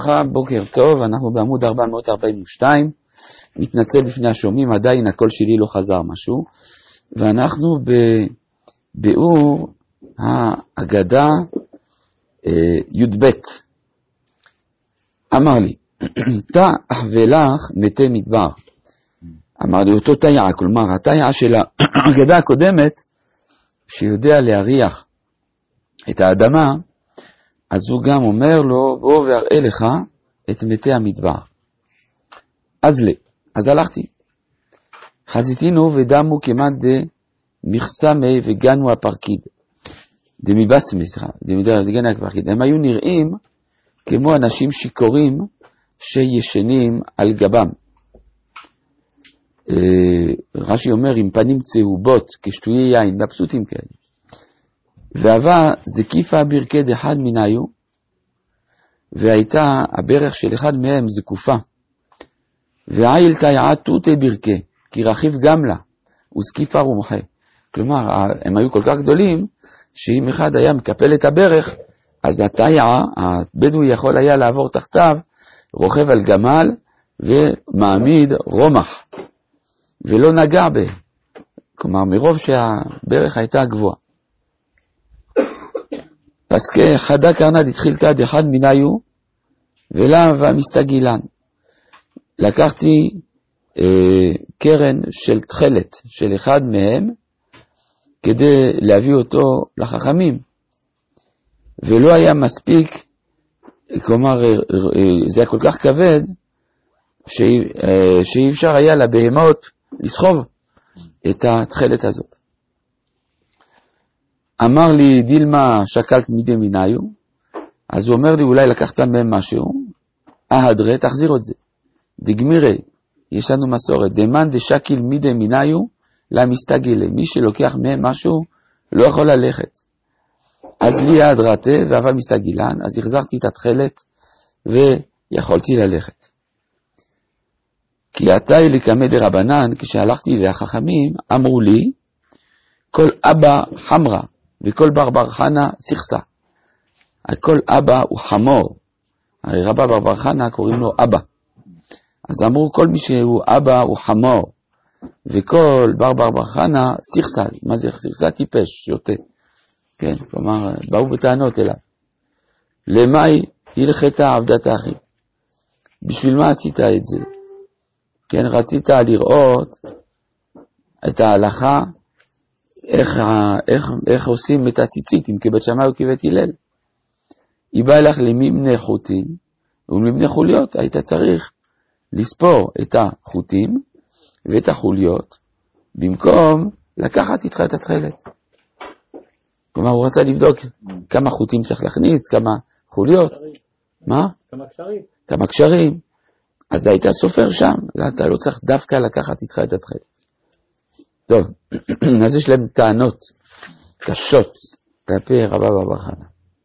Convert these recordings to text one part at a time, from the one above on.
וברכה, בוקר טוב, אנחנו בעמוד 442, מתנצל בפני השומעים, עדיין הקול שלי לא חזר משהו, ואנחנו בביאור ההגדה י"ב. אמר לי, תא אחבלך מתי מדבר. אמר לי אותו תיעה, כלומר התיעה של ההגדה הקודמת, שיודע להריח את האדמה, אז הוא גם אומר לו, בוא ואראה לך את מתי המדבר. אז הלכתי. חזיתינו ודמו כמעט דמכסמי וגנו הפרקיד. דמיבסמי, דגני הפרקיד. הם היו נראים כמו אנשים שיכורים שישנים על גבם. רש"י אומר, עם פנים צהובות, כשטויי יין, מבסוטים כאלה. והווה זקיפה ברכד אחד מניו, והייתה הברך של אחד מהם זקופה. והעיל תיעה תותי ברכה, כי רכיב גם לה, וזקיפה רומחה. כלומר, הם היו כל כך גדולים, שאם אחד היה מקפל את הברך, אז התיעה, הבדואי יכול היה לעבור תחתיו, רוכב על גמל, ומעמיד רומח, ולא נגע בה. כלומר, מרוב שהברך הייתה גבוהה. פסקי חדה קרנד התחיל תד אחד מניו, ולאו המסתגילן. לקחתי קרן של תחלת של אחד מהם, כדי להביא אותו לחכמים. ולא היה מספיק, כלומר, זה היה כל כך כבד, שאי אפשר היה לבהמות לסחוב את התחלת הזאת. אמר לי, דילמה שקלת מידי מניו, אז הוא אומר לי, אולי לקחת מהם משהו, אהדרה, תחזיר את זה. דגמירי, יש לנו מסורת, דמן דשקיל מידי מניו, למסתגילה, מי שלוקח מהם משהו, לא יכול ללכת. אז לי אהדרתה, ואבל מסתגילן, אז החזרתי את התחלת, ויכולתי ללכת. כי עתאי לקמא דרבנן, כשהלכתי והחכמים, אמרו לי, כל אבא חמרה, וכל בר חנה סכסה. כל אבא הוא חמור. הרי רבא בר חנה קוראים לו אבא. אז אמרו כל מי שהוא אבא הוא חמור. וכל בר חנה סכסה. מה זה סכסה? טיפש, שוטה. כן, כלומר, באו בטענות אליו. למאי הלכתה עבדת אחי. בשביל מה עשית את זה? כן, רצית לראות את ההלכה, איך עושים את הציציתים כבית שמאי וכבית הלל. היא באה לך למבנה חוטים ולמבנה חוליות. היית צריך לספור את החוטים ואת החוליות במקום לקחת איתך את התחלת. כלומר הוא רצה לבדוק כמה חוטים צריך להכניס, כמה חוליות. מה? כמה קשרים. אז היית סופר שם, אתה לא צריך דווקא לקחת איתך את התחלת. טוב, אז יש להם טענות קשות כלפי רבא בר חנה.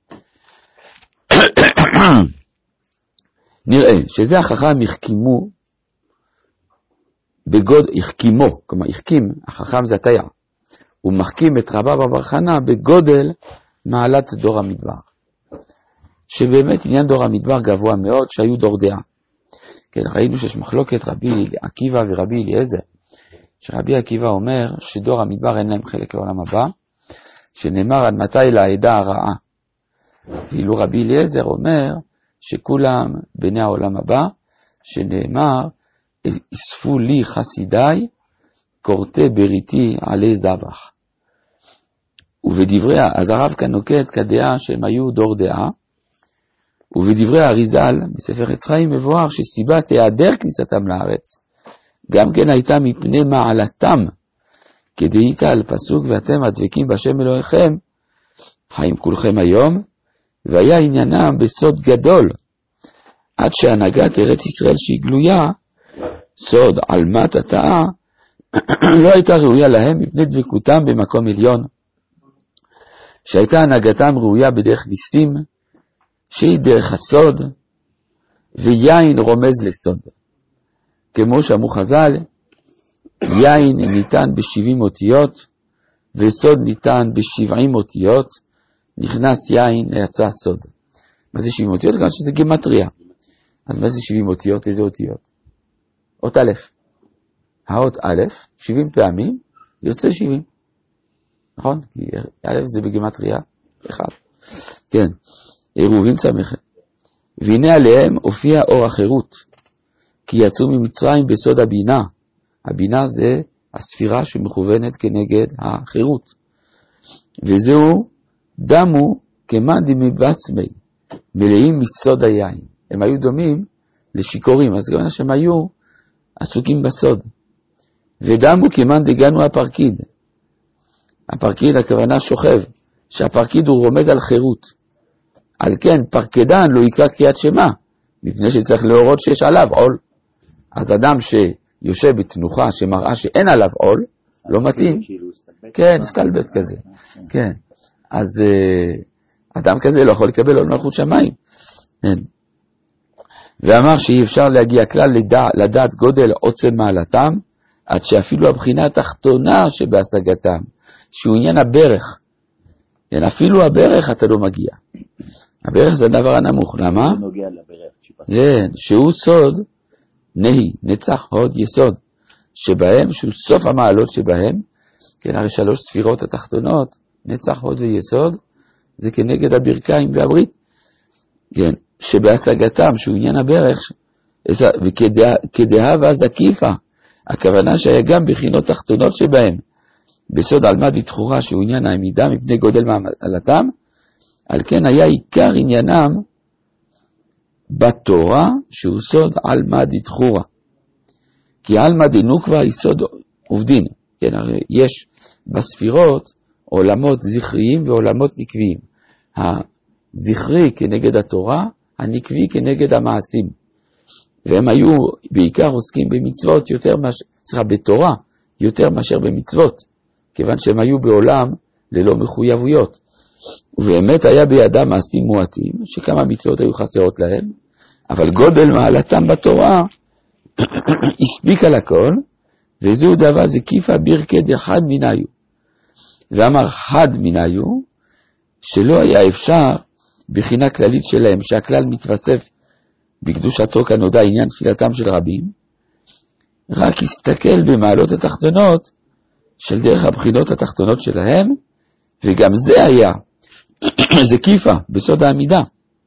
נראה שזה החכם יחכימו יחכימו, כלומר יחכים, החכם זה התיעה, הוא מחכים את רבא בר חנה בגודל מעלת דור המדבר. שבאמת עניין דור המדבר גבוה מאוד, שהיו דור דעה. כן, ראינו שיש מחלוקת רבי עקיבא ורבי אליעזר. שרבי עקיבא אומר שדור המדבר אין להם חלק לעולם הבא, שנאמר עד מתי לעדה הרעה. ואילו רבי אליעזר אומר שכולם בני העולם הבא, שנאמר, אספו לי חסידיי, קורתי בריתי עלי זבח. ובדברי, אז הרב כאן נוקט כדעה שהם היו דור דעה, ובדברי האריזל, בספר עץ חיים מבואר שסיבת היעדר כניסתם לארץ, גם כן הייתה מפני מעלתם, כדאית על פסוק ואתם הדבקים בשם אלוהיכם, חיים כולכם היום, והיה עניינם בסוד גדול, עד שהנהגת ארץ ישראל שהיא גלויה, סוד עלמת התאה, לא הייתה ראויה להם מפני דבקותם במקום עליון, שהייתה הנהגתם ראויה בדרך ניסים, שהיא דרך הסוד, ויין רומז לסוד. כמו שאמרו חז"ל, יין ניתן ב70 אותיות, וסוד ניתן ב70 אותיות, נכנס יין, יצא סוד. מה זה 70 אותיות? כאן שזה גמטריה. אז מה זה 70 אותיות? איזה אותיות? אות א'. האות א', 70 פעמים, יוצא 70. נכון? כי א' זה בגימטריה 1. כן, עירובין צמחת. והנה עליהם הופיע אור החירות, כי יצאו ממצרים בסוד הבינה. הבינה זה הספירה שמכוונת כנגד החירות. וזהו דמו כמאן דמבסמי, מלאים מסוד היין. הם היו דומים לשיקורים, אז גם שהם היו עסוקים בסוד. ודמו כמאן דגנו הפרקיד. הפרקיד הכוונה שוכב, שהפרקיד הוא רומז על חירות. על כן פרקדן לא יקרא קריאת שמה, מפני שצריך להורות שיש עליו עול. אז אדם שיושב בתנוחה שמראה שאין עליו עול, לא מתאים. כן, סטלבט כזה. כן. אז אדם כזה לא יכול לקבל עול מלכות שמיים. ואמר שאי אפשר להגיע כלל לדעת גודל עוצם מעלתם, עד שאפילו הבחינה התחתונה שבהשגתם, שהוא עניין הברך. כן, אפילו הברך אתה לא מגיע. הברך זה הדבר הנמוך. למה? זה נוגע לברך. כן, שהוא סוד, נהי, נצח, הוד, יסוד, שבהם, שהוא סוף המעלות שבהם, כן, הרי 3 ספירות התחתונות, נצח, הוד ויסוד, זה כנגד הברכיים והברית. כן, שבהשגתם, שהוא עניין הברך, וכדהבה זקיפה, הכוונה שהיה גם בחינות תחתונות שבהם, בסוד עלמא דתחורה, שהוא עניין העמידה מפני גודל מעלתם, על כן היה עיקר עניינם בתורה, שהוא סוד עלמא דתחורה. כי עלמא דנוקבה היא סוד עובדין. כן, הרי יש בספירות עולמות זכריים ועולמות נקביים. הזכרי כנגד התורה, הנקבי כנגד המעשים. והם היו בעיקר עוסקים במצוות יותר מאשר, בתורה יותר מאשר במצוות, כיוון שהם היו בעולם ללא מחויבויות. ובאמת היה בידם מעשים מועטים, שכמה מצוות היו חסרות להם, אבל גודל מעלתם בתורה הספיק על הכל, וזהו דבר זקיפה ברכד אחד מניו. ואמר חד מניו, שלא היה אפשר בחינה כללית שלהם, שהכלל מתווסף בקדושתו כנודע עניין תפילתם של רבים, רק הסתכל במעלות התחתונות של דרך הבחינות התחתונות שלהם, וגם זה היה זקיפה בסוד העמידה.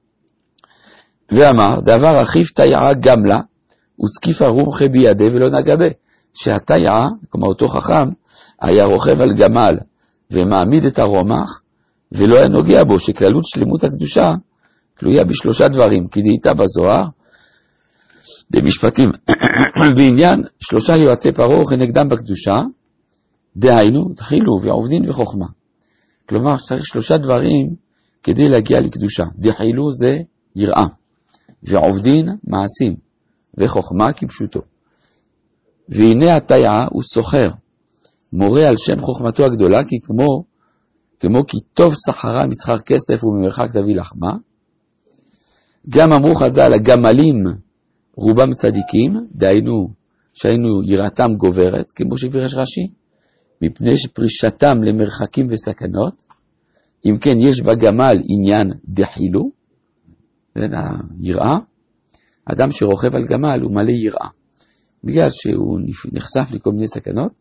ואמר, דבר אחיו תיעה גמלה, וזקיפה רומחה בידי ולא נגבה. שהתיעה, כמו אותו חכם, היה רוכב על גמל, ומעמיד את הרומח, ולא היה נוגע בו, שכללות שלמות הקדושה, תלויה ב3 דברים, כי דהייתה בזוהר, במשפטים, בעניין 3 יועצי פרעה וכנגדם בקדושה, דהיינו, תחילו ועובדין וחוכמה. כלומר, צריך 3 דברים כדי להגיע לקדושה. דחילו זה יראה, ועובדין מעשים, וחוכמה כפשוטו. והנה התיעה הוא סוחר, מורה על שם חוכמתו הגדולה, כי כמו כי טוב סחרה מסחר כסף וממרחק תביא לחמה. גם אמרו חז"ל, הגמלים רובם צדיקים, דהיינו שהיינו יראתם גוברת, כמו שפירש רש"י, מפני שפרישתם למרחקים וסכנות. אם כן, יש בגמל עניין דחילו, היראה. אדם שרוכב על גמל הוא מלא יראה, בגלל שהוא נחשף לכל מיני סכנות.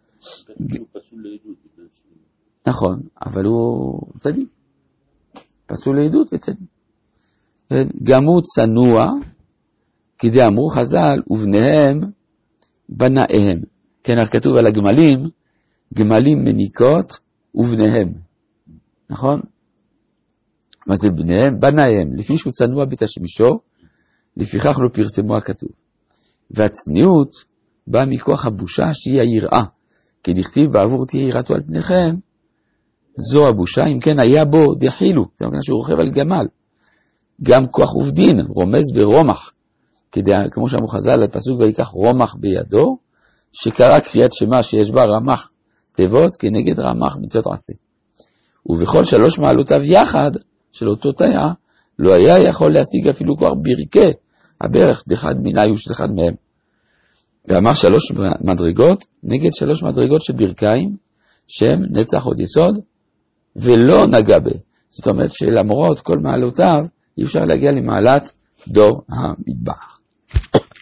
נכון, אבל הוא צדיק. פסול לעדות וצדיק. גם הוא צנוע, כדי אמרו חז"ל, ובניהם בנאיהם. כן, כתוב על הגמלים, גמלים מניקות ובניהם. נכון? מה זה בניהם? בנאיהם. לפי שהוא צנוע בתשמישו, לפיכך לא פרסמו הכתוב. והצניעות באה מכוח הבושה שהיא היראה. כי דכתיב בעבור תהיה יראתו על פניכם, זו הבושה. אם כן היה בו דחילו, זה אומר שהוא רוכב על גמל. גם כוח עובדין, רומז ברומח. כמו שאמרו חז"ל, הפסוק ויקח רומח בידו, שקרא קריאת שמה שיש בה רמח תיבות כנגד רמח מצוות עשה. ובכל 3 מעלותיו יחד של אותו תיעה, לא היה יכול להשיג אפילו כבר ברכי הברך דחד מניו של אחד מהם. ואמר 3 מדרגות נגד 3 מדרגות של ברכיים, שהם נצח עוד יסוד, ולא נגע בה. זאת אומרת שלמרות כל מעלותיו, אי אפשר להגיע למעלת דור המדבר.